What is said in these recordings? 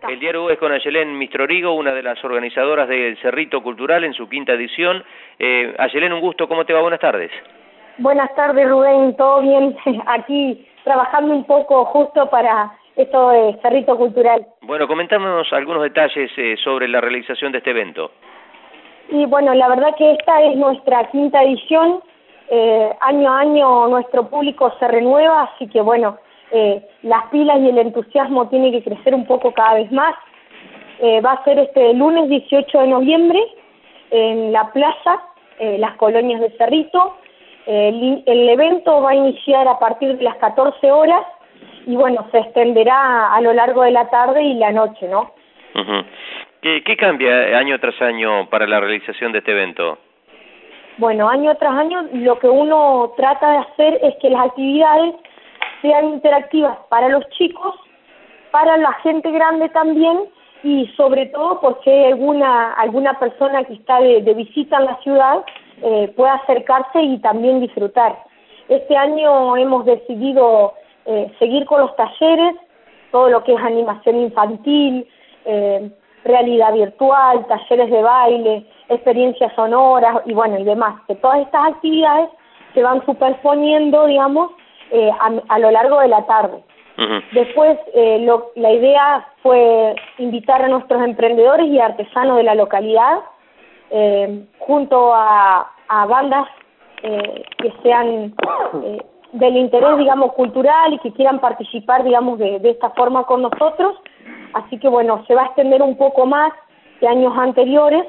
está? El diario es con Ayelén Mistrorigo, una de las organizadoras del Cerrito Cultural en su 5ª edición. Ayelén, un gusto, ¿cómo te va? Buenas tardes. Buenas tardes, Rubén, ¿todo bien? Aquí trabajando un poco justo para esto de Cerrito Cultural. Bueno, comentamos algunos detalles sobre la realización de este evento. Y bueno, la verdad que esta es nuestra 5ª edición. Año a año nuestro público se renueva, así que bueno, las pilas y el entusiasmo tiene que crecer un poco cada vez más. Va a ser este lunes 18 de noviembre en la plaza, Las Colonias de Cerrito. El evento va a iniciar a partir de las 14 horas y bueno, se extenderá a lo largo de la tarde y la noche, ¿no? ¿Qué cambia año tras año para la realización de este evento? Bueno, año tras año lo que uno trata de hacer es que las actividades sean interactivas para los chicos, para la gente grande también y sobre todo porque hay alguna persona que está de visita en la ciudad pueda acercarse y también disfrutar. Este año hemos decidido seguir con los talleres, todo lo que es animación infantil, realidad virtual, talleres de baile, experiencias sonoras y bueno, y demás. Que todas estas actividades se van superponiendo, digamos, a lo largo de la tarde. Después, la idea fue invitar a nuestros emprendedores y artesanos de la localidad, junto a bandas que sean del interés, digamos, cultural y que quieran participar, digamos, de esta forma con nosotros. Así que, bueno, se va a extender un poco más que años anteriores.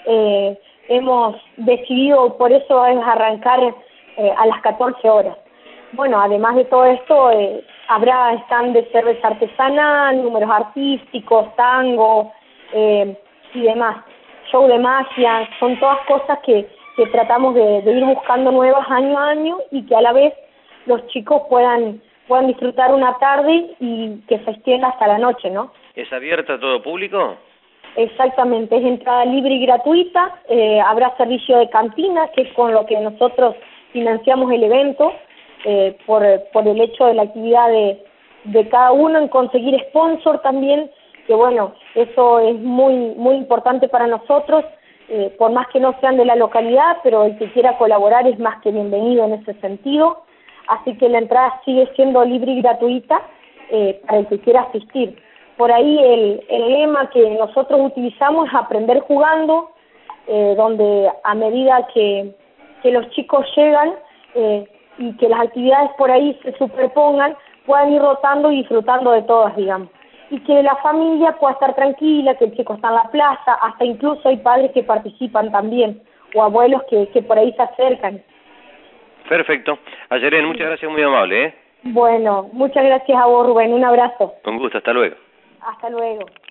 Hemos decidido, por eso, es arrancar a las 14 horas. Bueno, además de todo esto, habrá stand de cerveza artesanal, números artísticos, tango y demás. Show de magia, son todas cosas que tratamos de ir buscando nuevas año a año y que a la vez los chicos puedan disfrutar una tarde y que se extienda hasta la noche, ¿no? ¿Es abierta a todo público? Exactamente, es entrada libre y gratuita, habrá servicio de cantina, que es con lo que nosotros financiamos el evento, por el hecho de la actividad de cada uno en conseguir sponsor también, que bueno, eso es muy importante para nosotros, por más que no sean de la localidad, pero el que quiera colaborar es más que bienvenido en ese sentido, así que la entrada sigue siendo libre y gratuita para el que quiera asistir. Por ahí el lema que nosotros utilizamos es aprender jugando, donde a medida que los chicos llegan y que las actividades por ahí se superpongan, puedan ir rotando y disfrutando de todas, digamos. Y que la familia pueda estar tranquila, que el chico está en la plaza, hasta incluso hay padres que participan también, o abuelos que por ahí se acercan. Perfecto. Ayelén, muchas gracias, muy amable, Bueno, muchas gracias a vos, Rubén, un abrazo. Con gusto, hasta luego. Hasta luego.